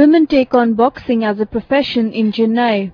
Women take on boxing as a profession in Chennai.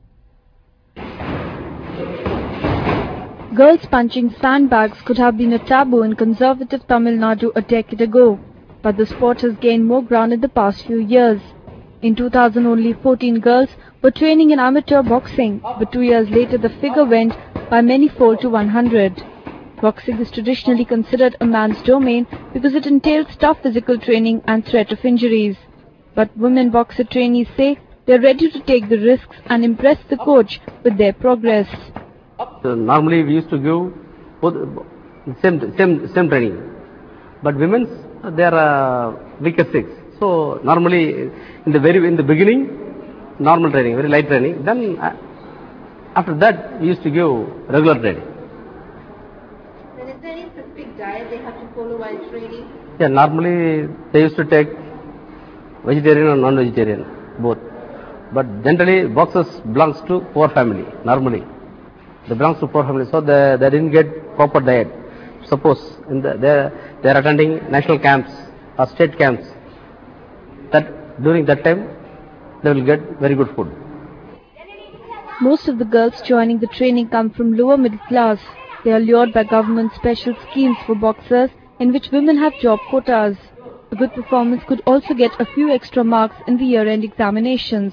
Girls punching sandbags could have been a taboo in conservative Tamil Nadu a decade ago, but the sport has gained more ground in the past few years. In 2000, only 14 girls were training in amateur boxing, but 2 years later the figure went by many-fold to 100. Boxing is traditionally considered a man's domain because it entails tough physical training and threat of injuries. But women boxer trainees say they are ready to take the risks and impress the coach with their progress. Normally we used to give both same training, but women's they are weaker sex. So normally in the beginning normal training, very light training. Then after that we used to give regular training. Then is there any specific diet they have to follow while training? Yeah, normally they used to take vegetarian and non-vegetarian both. But generally boxers belongs to poor family. Normally they belongs to poor family, so they didn't get proper diet. Suppose they are attending national camps or state camps. That during that time they will get very good food. Most of the girls joining the training come from lower middle class. They are lured by government special schemes for boxers in which women have job quotas. A good performance could also get a few extra marks in the year-end examinations.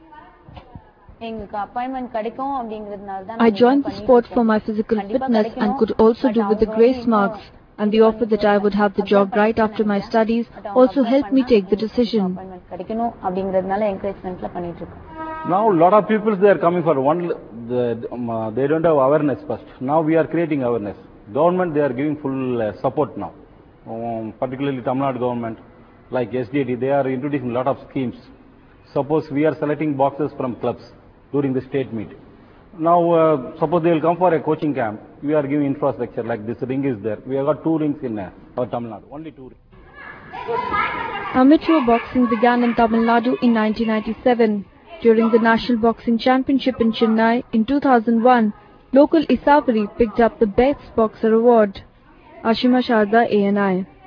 I joined the sport for my physical fitness and could also do with the grace marks, and the offer that I would have the job right after my studies also helped me take the decision. Now a lot of people they are coming for one, they don't have awareness first. Now we are creating awareness. Government they are giving full support now. Particularly Tamil Nadu government, like SDD, they are introducing a lot of schemes. Suppose we are selecting boxers from clubs during the state meet. Now, suppose they will come for a coaching camp, we are giving infrastructure like this ring is there. We have got 2 rings in our Tamil Nadu, only 2 rings. Amateur boxing began in Tamil Nadu in 1997. During the National Boxing Championship in Chennai in 2001, local Isaveri picked up the Best Boxer Award. Ashima Sharda, ANI.